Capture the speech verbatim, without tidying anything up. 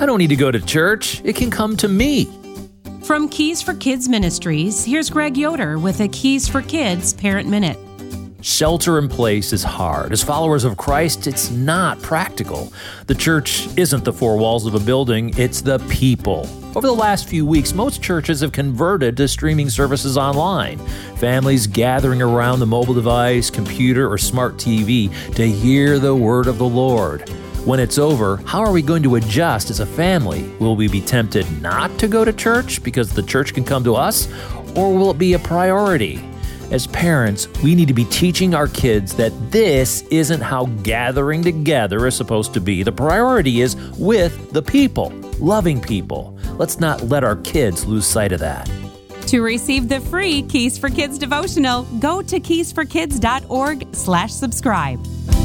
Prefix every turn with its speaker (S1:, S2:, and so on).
S1: I don't need to go to church. It can come to me.
S2: From Keys for Kids Ministries, here's Greg Yoder with a Keys for Kids Parent Minute.
S1: Shelter in place is hard. As followers of Christ, it's not practical. The church isn't the four walls of a building, it's the people. Over the last few weeks, most churches have converted to streaming services online. Families gathering around the mobile device, computer, or smart T V to hear the word of the Lord. When it's over, how are we going to adjust as a family? Will we be tempted not to go to church because the church can come to us? Or will it be a priority? As parents, we need to be teaching our kids that this isn't how gathering together is supposed to be. The priority is with the people, loving people. Let's not let our kids lose sight of that.
S2: To receive the free Keys for Kids devotional, go to keys for kids dot org slash subscribe.